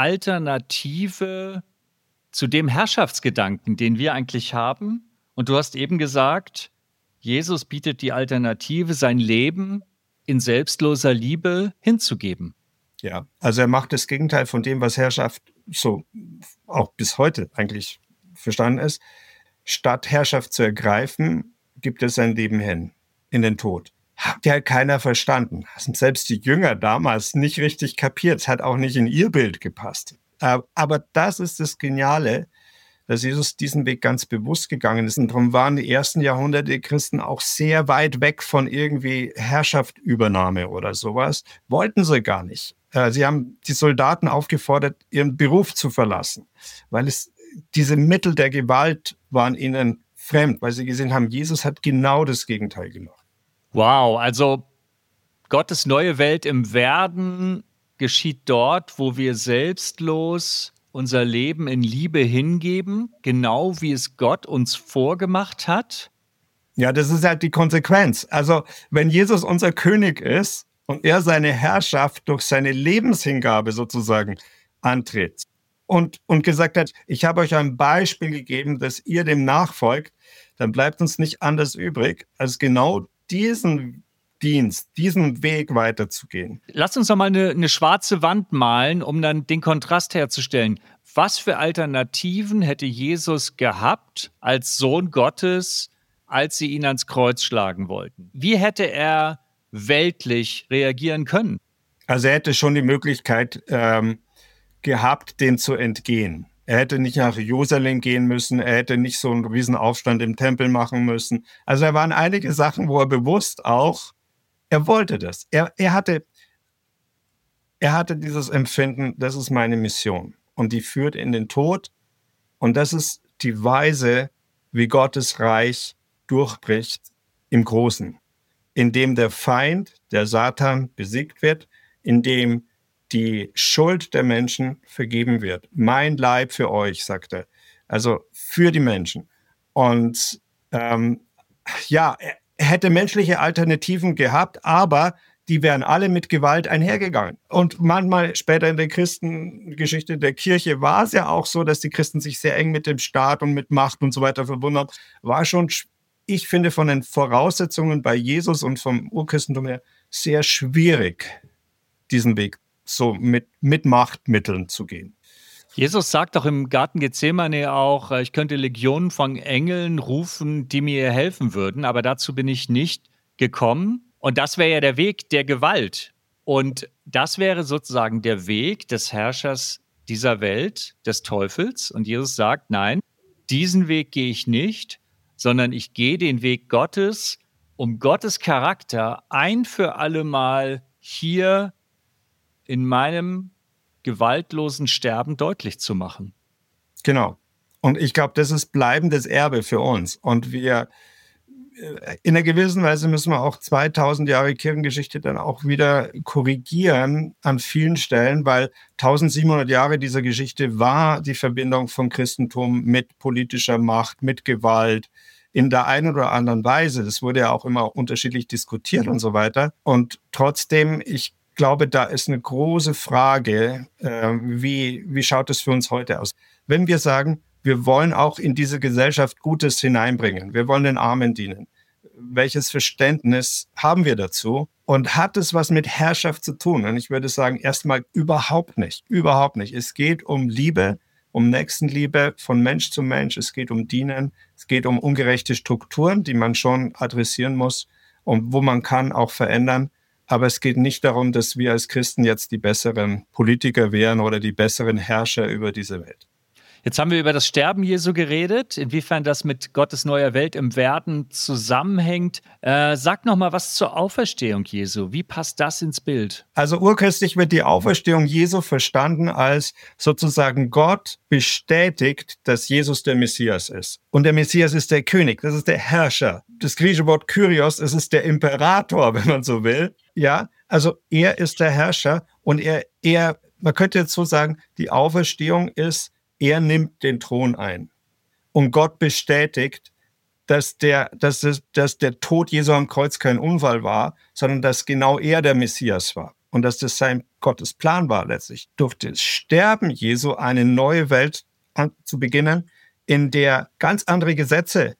Alternative zu dem Herrschaftsgedanken, den wir eigentlich haben. Und du hast eben gesagt, Jesus bietet die Alternative, sein Leben in selbstloser Liebe hinzugeben. Ja, also er macht das Gegenteil von dem, was Herrschaft so auch bis heute eigentlich verstanden ist. Statt Herrschaft zu ergreifen, gibt er sein Leben hin, in den Tod. Hat ja keiner verstanden. Haben selbst die Jünger damals nicht richtig kapiert. Es hat auch nicht in ihr Bild gepasst. Aber das ist das Geniale, dass Jesus diesen Weg ganz bewusst gegangen ist. Und darum waren die ersten Jahrhunderte der Christen auch sehr weit weg von irgendwie Herrschaftübernahme oder sowas. Wollten sie gar nicht. Sie haben die Soldaten aufgefordert, ihren Beruf zu verlassen, weil es diese Mittel der Gewalt waren ihnen fremd, weil sie gesehen haben, Jesus hat genau das Gegenteil gemacht. Wow, also Gottes neue Welt im Werden geschieht dort, wo wir selbstlos unser Leben in Liebe hingeben, genau wie es Gott uns vorgemacht hat? Ja, das ist halt die Konsequenz. Also wenn Jesus unser König ist und er seine Herrschaft durch seine Lebenshingabe sozusagen antritt und, und gesagt hat, ich habe euch ein Beispiel gegeben, dass ihr dem nachfolgt, dann bleibt uns nicht anders übrig, als genau diesen Dienst, diesen Weg weiterzugehen. Lass uns doch mal eine, eine schwarze Wand malen, um dann den Kontrast herzustellen. Was für Alternativen hätte Jesus gehabt als Sohn Gottes, als sie ihn ans Kreuz schlagen wollten? Wie hätte er weltlich reagieren können? Also er hätte schon die Möglichkeit ähm, gehabt, dem zu entgehen. Er hätte nicht nach Jerusalem gehen müssen, er hätte nicht so einen Riesenaufstand im Tempel machen müssen. Also da waren einige Sachen, wo er bewusst auch, er wollte das. Er, er, hatte, er hatte dieses Empfinden, das ist meine Mission. Und die führt in den Tod. Und das ist die Weise, wie Gottes Reich durchbricht im Großen. Indem der Feind, der Satan, besiegt wird, indem die Schuld der Menschen vergeben wird. Mein Leib für euch, sagt er. Also für die Menschen. Und ähm, ja, er hätte menschliche Alternativen gehabt, aber die wären alle mit Gewalt einhergegangen. Und manchmal später in der Christengeschichte der Kirche war es ja auch so, dass die Christen sich sehr eng mit dem Staat und mit Macht und so weiter verbunden haben. War schon, ich finde, von den Voraussetzungen bei Jesus und vom Urchristentum her sehr schwierig, diesen Weg so mit, mit Machtmitteln zu gehen. Jesus sagt doch im Garten Gethsemane auch, ich könnte Legionen von Engeln rufen, die mir helfen würden, aber dazu bin ich nicht gekommen. Und das wäre ja der Weg der Gewalt. Und das wäre sozusagen der Weg des Herrschers dieser Welt, des Teufels. Und Jesus sagt, nein, diesen Weg gehe ich nicht, sondern ich gehe den Weg Gottes, um Gottes Charakter ein für alle Mal hier in meinem gewaltlosen Sterben deutlich zu machen. Genau. Und ich glaube, das ist bleibendes Erbe für uns. Und wir in einer gewissen Weise müssen wir auch zweitausend Jahre Kirchengeschichte dann auch wieder korrigieren an vielen Stellen, weil eintausendsiebenhundert Jahre dieser Geschichte war die Verbindung vom Christentum mit politischer Macht, mit Gewalt in der einen oder anderen Weise. Das wurde ja auch immer unterschiedlich diskutiert und so weiter. Und trotzdem, ich glaube, da ist eine große Frage, äh, wie, wie schaut es für uns heute aus? Wenn wir sagen, wir wollen auch in diese Gesellschaft Gutes hineinbringen. Wir wollen den Armen dienen. Welches Verständnis haben wir dazu? Und hat es was mit Herrschaft zu tun? Und ich würde sagen, erstmal überhaupt nicht. Überhaupt nicht. Es geht um Liebe, um Nächstenliebe von Mensch zu Mensch. Es geht um Dienen. Es geht um ungerechte Strukturen, die man schon adressieren muss und wo man kann auch verändern. Aber es geht nicht darum, dass wir als Christen jetzt die besseren Politiker wären oder die besseren Herrscher über diese Welt. Jetzt haben wir über das Sterben Jesu geredet, inwiefern das mit Gottes neuer Welt im Werden zusammenhängt. Äh, sag noch mal was zur Auferstehung Jesu. Wie passt das ins Bild? Also urchristlich wird die Auferstehung Jesu verstanden als sozusagen Gott bestätigt, dass Jesus der Messias ist. Und der Messias ist der König, das ist der Herrscher. Das griechische Wort Kyrios, es ist der Imperator, wenn man so will. Ja, also er ist der Herrscher und er, er, man könnte jetzt so sagen, die Auferstehung ist, er nimmt den Thron ein. Und Gott bestätigt, dass der, dass, es, dass der Tod Jesu am Kreuz kein Unfall war, sondern dass genau er der Messias war. Und dass das sein Gottes Plan war letztlich. Durch das Sterben Jesu eine neue Welt an, zu beginnen, in der ganz andere Gesetze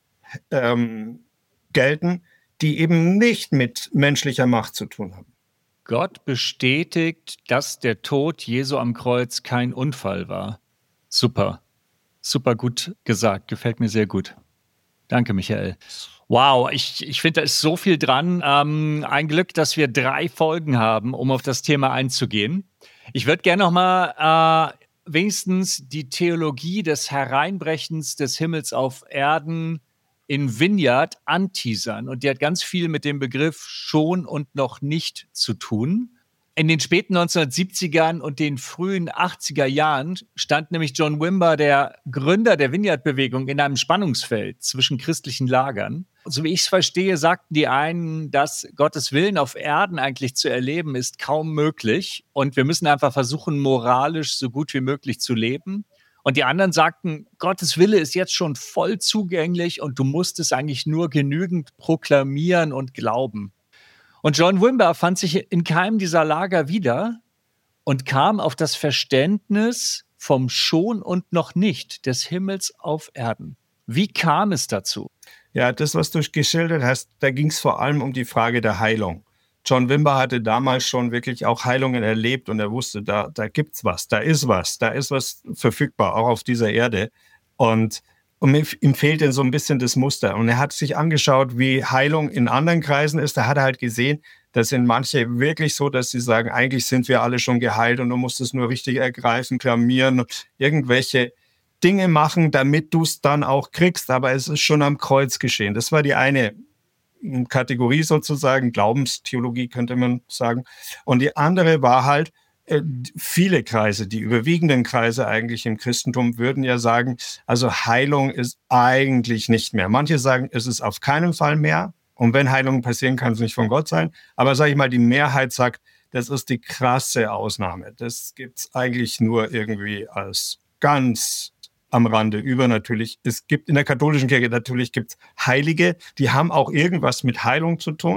ähm, gelten, die eben nicht mit menschlicher Macht zu tun haben. Gott bestätigt, dass der Tod Jesu am Kreuz kein Unfall war. Super, super gut gesagt, gefällt mir sehr gut. Danke, Michael. Wow, ich, ich finde, da ist so viel dran. Ähm, ein Glück, dass wir drei Folgen haben, um auf das Thema einzugehen. Ich würde gerne noch mal äh, wenigstens die Theologie des Hereinbrechens des Himmels auf Erden in Vineyard anteasern. Und die hat ganz viel mit dem Begriff schon und noch nicht zu tun. In den späten neunzehnhundertsiebzigern und den frühen achtziger Jahren stand nämlich John Wimber, der Gründer der Vineyard-Bewegung, in einem Spannungsfeld zwischen christlichen Lagern. So wie ich es verstehe, sagten die einen, dass Gottes Willen auf Erden eigentlich zu erleben ist kaum möglich und wir müssen einfach versuchen, moralisch so gut wie möglich zu leben. Und die anderen sagten, Gottes Wille ist jetzt schon voll zugänglich und du musst es eigentlich nur genügend proklamieren und glauben. Und John Wimber fand sich in keinem dieser Lager wieder und kam auf das Verständnis vom Schon und noch nicht des Himmels auf Erden. Wie kam es dazu? Ja, das, was du geschildert hast, da ging es vor allem um die Frage der Heilung. John Wimber hatte damals schon wirklich auch Heilungen erlebt und er wusste, da, da gibt's was, da ist was, da ist was verfügbar, auch auf dieser Erde. Und Und ihm fehlte so ein bisschen das Muster. Und er hat sich angeschaut, wie Heilung in anderen Kreisen ist. Da hat er halt gesehen, das sind manche wirklich so, dass sie sagen, eigentlich sind wir alle schon geheilt und du musst es nur richtig ergreifen, klamieren und irgendwelche Dinge machen, damit du es dann auch kriegst. Aber es ist schon am Kreuz geschehen. Das war die eine Kategorie sozusagen, Glaubenstheologie könnte man sagen. Und die andere war halt, viele Kreise, die überwiegenden Kreise eigentlich im Christentum würden ja sagen, also Heilung ist eigentlich nicht mehr. Manche sagen, es ist auf keinen Fall mehr. Und wenn Heilung passieren kann, es nicht von Gott sein. Aber sage ich mal, die Mehrheit sagt, das ist die krasse Ausnahme. Das gibt's eigentlich nur irgendwie als ganz am Rande übernatürlich. Es gibt in der katholischen Kirche natürlich gibt's Heilige, die haben auch irgendwas mit Heilung zu tun.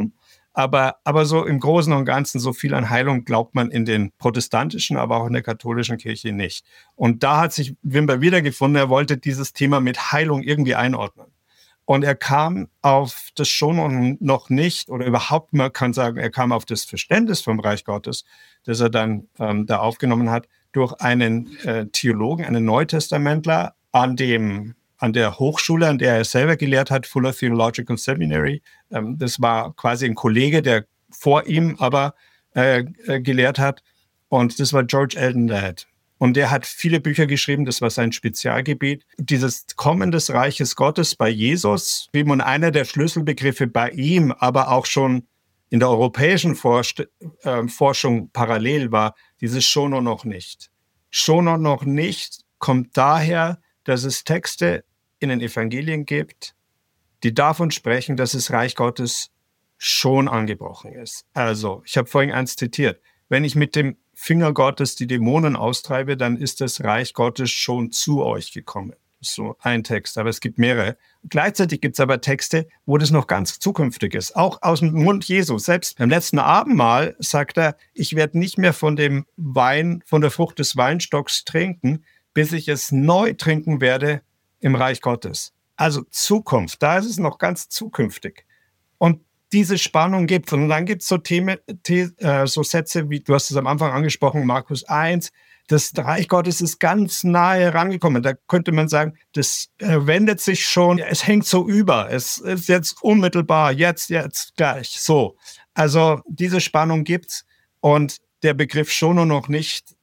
Aber, aber so im Großen und Ganzen, so viel an Heilung glaubt man in den protestantischen, aber auch in der katholischen Kirche nicht. Und da hat sich Wimber wiedergefunden, er wollte dieses Thema mit Heilung irgendwie einordnen. Und er kam auf das schon noch nicht, oder überhaupt, man kann sagen, er kam auf das Verständnis vom Reich Gottes, das er dann ähm, da aufgenommen hat, durch einen äh, Theologen, einen Neutestamentler an dem an der Hochschule, an der er selber gelehrt hat, Fuller Theological Seminary. Ähm, das war quasi ein Kollege, der vor ihm aber äh, äh, gelehrt hat. Und das war George Eldon Ladd. Und der hat viele Bücher geschrieben, das war sein Spezialgebiet. Dieses Kommen des Reiches Gottes bei Jesus, wie man einer der Schlüsselbegriffe bei ihm, aber auch schon in der europäischen Forsch- äh, Forschung parallel war, dieses schon und noch nicht. Schon und noch nicht kommt daher, dass es Texte in den Evangelien gibt, die davon sprechen, dass das Reich Gottes schon angebrochen ist. Also, ich habe vorhin eins zitiert. Wenn ich mit dem Finger Gottes die Dämonen austreibe, dann ist das Reich Gottes schon zu euch gekommen. Das ist so ein Text, aber es gibt mehrere. Gleichzeitig gibt es aber Texte, wo das noch ganz zukünftig ist. Auch aus dem Mund Jesu. Selbst beim letzten Abendmahl sagt er, ich werde nicht mehr von dem Wein, von der Frucht des Weinstocks trinken, bis ich es neu trinken werde im Reich Gottes. Also Zukunft, da ist es noch ganz zukünftig. Und diese Spannung gibt es. Und dann gibt es so Themen, The, äh, so Sätze, wie du hast es am Anfang angesprochen, Markus eins, das Reich Gottes ist ganz nahe herangekommen. Da könnte man sagen, das äh, wendet sich schon, es hängt so über, es ist jetzt unmittelbar, jetzt, jetzt, gleich, so. Also diese Spannung gibt's und der Begriff schon und noch nicht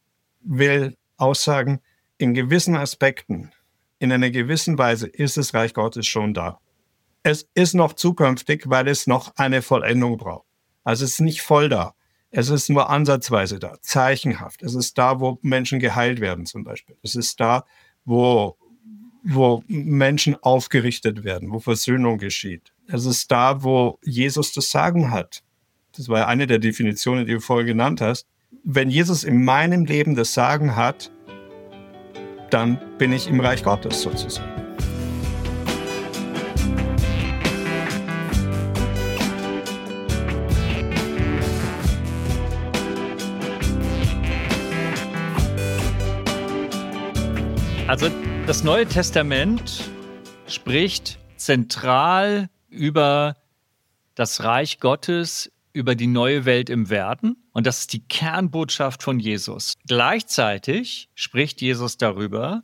will aussagen, in gewissen Aspekten, in einer gewissen Weise ist das Reich Gottes schon da. Es ist noch zukünftig, weil es noch eine Vollendung braucht. Also es ist nicht voll da. Es ist nur ansatzweise da, zeichenhaft. Es ist da, wo Menschen geheilt werden zum Beispiel. Es ist da, wo, wo Menschen aufgerichtet werden, wo Versöhnung geschieht. Es ist da, wo Jesus das Sagen hat. Das war ja eine der Definitionen, die du vorher genannt hast. Wenn Jesus in meinem Leben das Sagen hat, dann bin ich im Reich Gottes sozusagen. Also das Neue Testament spricht zentral über das Reich Gottes, über die neue Welt im Werden. Und das ist die Kernbotschaft von Jesus. Gleichzeitig spricht Jesus darüber,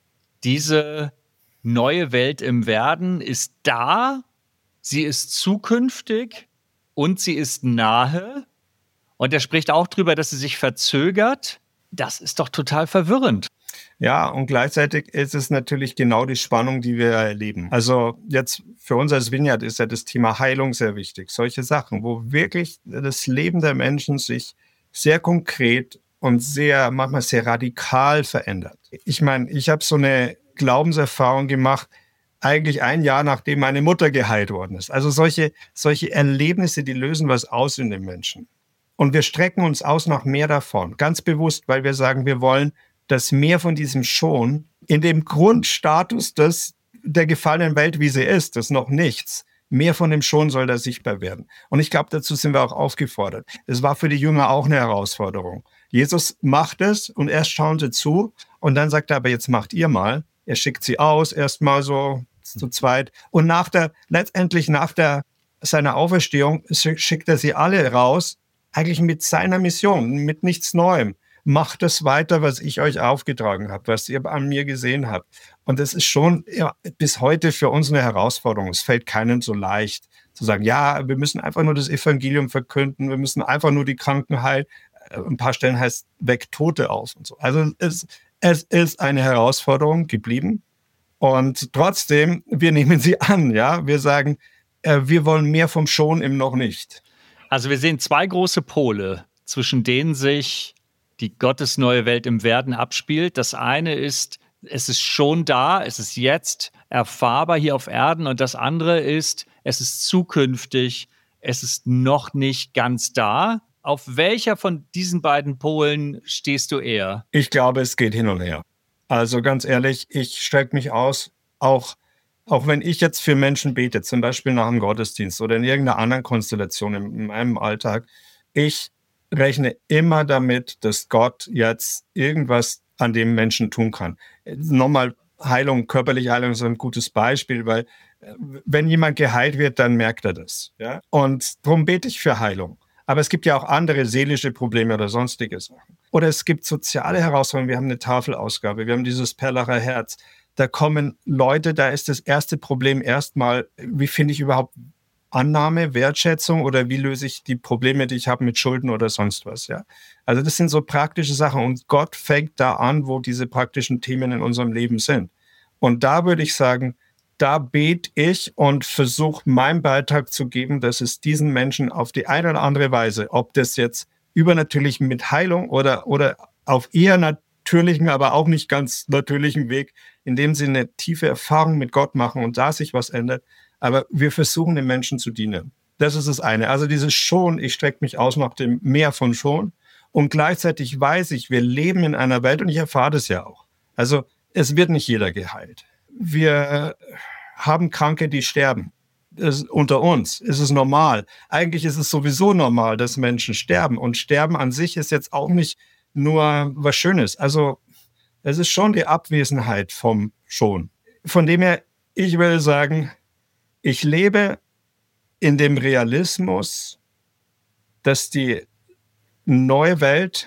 diese neue Welt im Werden ist da, sie ist zukünftig und sie ist nahe. Und er spricht auch darüber, dass sie sich verzögert. Das ist doch total verwirrend. Ja, und gleichzeitig ist es natürlich genau die Spannung, die wir erleben. Also jetzt für uns als Vineyard ist ja das Thema Heilung sehr wichtig. Solche Sachen, wo wirklich das Leben der Menschen sich sehr konkret und sehr, manchmal sehr radikal verändert. Ich meine, ich habe so eine Glaubenserfahrung gemacht, eigentlich ein Jahr, nachdem meine Mutter geheilt worden ist. Also solche, solche Erlebnisse, die lösen was aus in den Menschen. Und wir strecken uns aus nach mehr davon. Ganz bewusst, weil wir sagen, wir wollen, dass mehr von diesem schon in dem Grundstatus des, der gefallenen Welt, wie sie ist, das noch nichts, mehr von dem schon soll da sichtbar werden. Und ich glaube, dazu sind wir auch aufgefordert. Es war für die Jünger auch eine Herausforderung. Jesus macht es und erst schauen sie zu und dann sagt er, aber jetzt macht ihr mal. Er schickt sie aus, erstmal so zu zweit. Und nach der, letztendlich nach der, seiner Auferstehung schickt er sie alle raus, eigentlich mit seiner Mission, mit nichts Neuem. Macht das weiter, was ich euch aufgetragen habe, was ihr an mir gesehen habt. Und das ist schon ja, bis heute für uns eine Herausforderung. Es fällt keinem so leicht zu sagen, ja, wir müssen einfach nur das Evangelium verkünden, wir müssen einfach nur die Kranken heilen. Ein paar Stellen heißt, weg Tote aus und so. Also es, es ist eine Herausforderung geblieben. Und trotzdem, wir nehmen sie an, ja. Wir sagen, äh, wir wollen mehr vom Schon im Noch nicht. Also wir sehen zwei große Pole, zwischen denen sich die Gottes neue Welt im Werden abspielt. Das eine ist, es ist schon da, es ist jetzt erfahrbar hier auf Erden. Und das andere ist, es ist zukünftig, es ist noch nicht ganz da. Auf welcher von diesen beiden Polen stehst du eher? Ich glaube, es geht hin und her. Also ganz ehrlich, ich strecke mich aus, auch Auch wenn ich jetzt für Menschen bete, zum Beispiel nach dem Gottesdienst oder in irgendeiner anderen Konstellation in, in meinem Alltag, ich rechne immer damit, dass Gott jetzt irgendwas an dem Menschen tun kann. Nochmal, Heilung, körperliche Heilung ist ein gutes Beispiel, weil wenn jemand geheilt wird, dann merkt er das. Ja? Und darum bete ich für Heilung. Aber es gibt ja auch andere seelische Probleme oder sonstige Sachen. Oder es gibt soziale Herausforderungen. Wir haben eine Tafelausgabe, wir haben dieses Perlacher Herz. Da kommen Leute, da ist das erste Problem erstmal, wie finde ich überhaupt Annahme, Wertschätzung oder wie löse ich die Probleme, die ich habe mit Schulden oder sonst was. Ja? Also das sind so praktische Sachen und Gott fängt da an, wo diese praktischen Themen in unserem Leben sind. Und da würde ich sagen, da bete ich und versuche meinen Beitrag zu geben, dass es diesen Menschen auf die eine oder andere Weise, ob das jetzt übernatürlich mit Heilung oder, oder auf eher natürlichen, aber auch nicht ganz natürlichen Weg, indem sie eine tiefe Erfahrung mit Gott machen und da sich was ändert. Aber wir versuchen, den Menschen zu dienen. Das ist das eine. Also dieses Schon, ich strecke mich aus nach dem Mehr von Schon. Und gleichzeitig weiß ich, wir leben in einer Welt, und ich erfahre das ja auch. Also es wird nicht jeder geheilt. Wir haben Kranke, die sterben. Das, unter uns ist es normal. Eigentlich ist es sowieso normal, dass Menschen sterben. Und Sterben an sich ist jetzt auch nicht nur was Schönes. Also es ist schon die Abwesenheit vom Schon. Von dem her, ich will sagen, ich lebe in dem Realismus, dass die neue Welt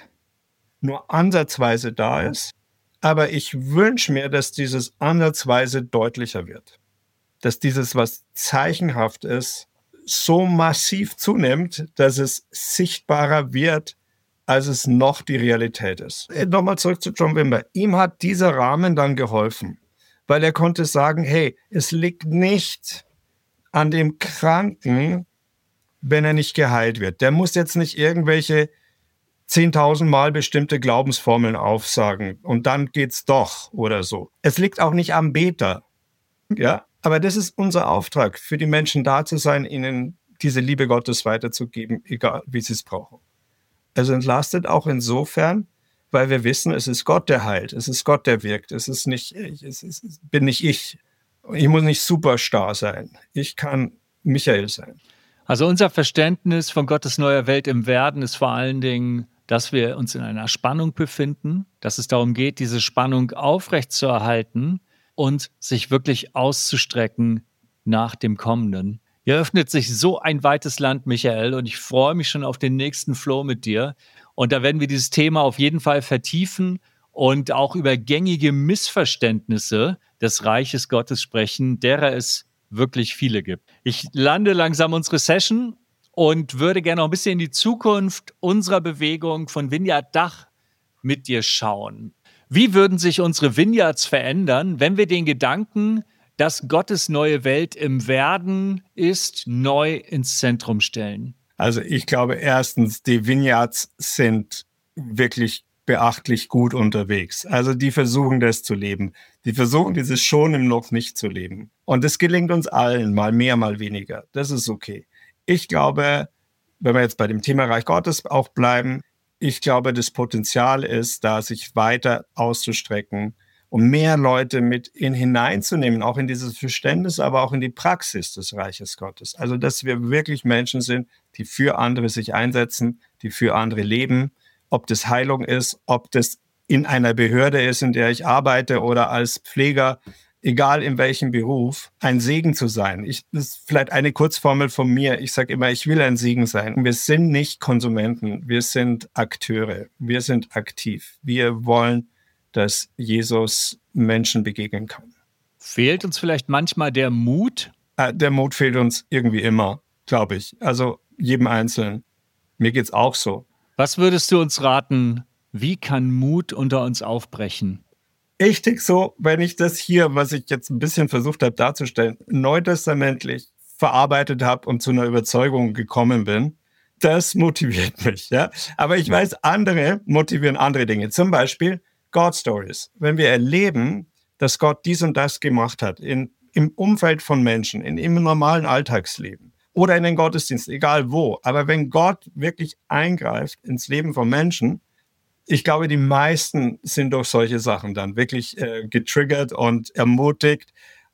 nur ansatzweise da ist. Aber ich wünsche mir, dass dieses ansatzweise deutlicher wird. Dass dieses, was zeichenhaft ist, so massiv zunimmt, dass es sichtbarer wird, als es noch die Realität ist. Nochmal zurück zu John Wimber. Ihm hat dieser Rahmen dann geholfen, weil er konnte sagen, hey, es liegt nicht an dem Kranken, wenn er nicht geheilt wird. Der muss jetzt nicht irgendwelche zehntausend Mal bestimmte Glaubensformeln aufsagen und dann geht's doch oder so. Es liegt auch nicht am Beter. Ja, aber das ist unser Auftrag, für die Menschen da zu sein, ihnen diese Liebe Gottes weiterzugeben, egal wie sie es brauchen. Es entlastet auch insofern, weil wir wissen, es ist Gott, der heilt, es ist Gott, der wirkt, es ist nicht ich, es ist, bin nicht ich. Ich muss nicht Superstar sein. Ich kann Michael sein. Also unser Verständnis von Gottes neuer Welt im Werden ist vor allen Dingen, dass wir uns in einer Spannung befinden, dass es darum geht, diese Spannung aufrechtzuerhalten und sich wirklich auszustrecken nach dem Kommenden. Hier öffnet sich so ein weites Land, Michael, und ich freue mich schon auf den nächsten Flow mit dir. Und da werden wir dieses Thema auf jeden Fall vertiefen und auch über gängige Missverständnisse des Reiches Gottes sprechen, derer es wirklich viele gibt. Ich lande langsam unsere Session und würde gerne noch ein bisschen in die Zukunft unserer Bewegung von Vineyard Dach mit dir schauen. Wie würden sich unsere Vineyards verändern, wenn wir den Gedanken, dass Gottes neue Welt im Werden ist, neu ins Zentrum stellen? Also ich glaube erstens, die Vineyards sind wirklich beachtlich gut unterwegs. Also die versuchen das zu leben. Die versuchen dieses Schon im Noch nicht zu leben. Und das gelingt uns allen, mal mehr, mal weniger. Das ist okay. Ich glaube, wenn wir jetzt bei dem Thema Reich Gottes auch bleiben, ich glaube, das Potenzial ist, da sich weiter auszustrecken, um mehr Leute mit in hineinzunehmen, auch in dieses Verständnis, aber auch in die Praxis des Reiches Gottes. Also, dass wir wirklich Menschen sind, die für andere sich einsetzen, die für andere leben, ob das Heilung ist, ob das in einer Behörde ist, in der ich arbeite oder als Pfleger, egal in welchem Beruf, ein Segen zu sein. Ich, das ist vielleicht eine Kurzformel von mir. Ich sage immer, ich will ein Segen sein. Wir sind nicht Konsumenten, wir sind Akteure, wir sind aktiv. Wir wollen, dass Jesus Menschen begegnen kann. Fehlt uns vielleicht manchmal der Mut? Äh, der Mut fehlt uns irgendwie immer, glaube ich. Also jedem Einzelnen. Mir geht's auch so. Was würdest du uns raten, wie kann Mut unter uns aufbrechen? Ich denke so, wenn ich das hier, was ich jetzt ein bisschen versucht habe darzustellen, neutestamentlich verarbeitet habe und zu einer Überzeugung gekommen bin, das motiviert mich. Ja? Aber ich weiß, andere motivieren andere Dinge. Zum Beispiel God Stories. Wenn wir erleben, dass Gott dies und das gemacht hat, in, im Umfeld von Menschen, in, im normalen Alltagsleben oder in den Gottesdiensten, egal wo. Aber wenn Gott wirklich eingreift ins Leben von Menschen, ich glaube, die meisten sind durch solche Sachen dann wirklich äh, getriggert und ermutigt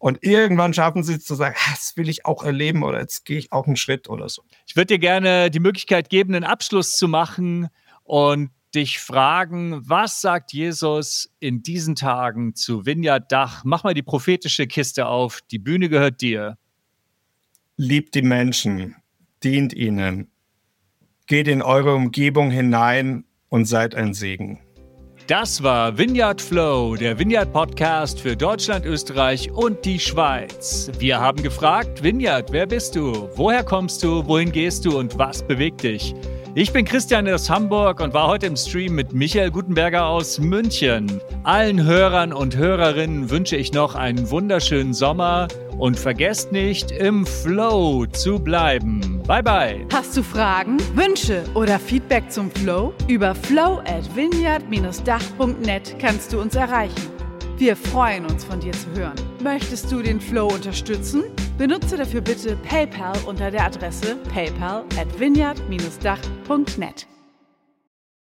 Und irgendwann schaffen sie es zu sagen, ah, das will ich auch erleben oder jetzt gehe ich auch einen Schritt oder so. Ich würde dir gerne die Möglichkeit geben, einen Abschluss zu machen und dich fragen, was sagt Jesus in diesen Tagen zu Vineyard Dach? Mach mal die prophetische Kiste auf, die Bühne gehört dir. Liebt die Menschen, dient ihnen, geht in eure Umgebung hinein und seid ein Segen. Das war Vineyard Flow, der Vineyard Podcast für Deutschland, Österreich und die Schweiz. Wir haben gefragt, Vineyard, wer bist du? Woher kommst du? Wohin gehst du? Und was bewegt dich? Ich bin Christian aus Hamburg und war heute im Stream mit Michael Gutenberger aus München. Allen Hörern und Hörerinnen wünsche ich noch einen wunderschönen Sommer und vergesst nicht, im Flow zu bleiben. Bye bye. Hast du Fragen, Wünsche oder Feedback zum Flow? Über flow at vineyard dash dach punkt net kannst du uns erreichen. Wir freuen uns, von dir zu hören. Möchtest du den Flow unterstützen? Benutze dafür bitte PayPal unter der Adresse paypal at vineyard dash dach punkt net.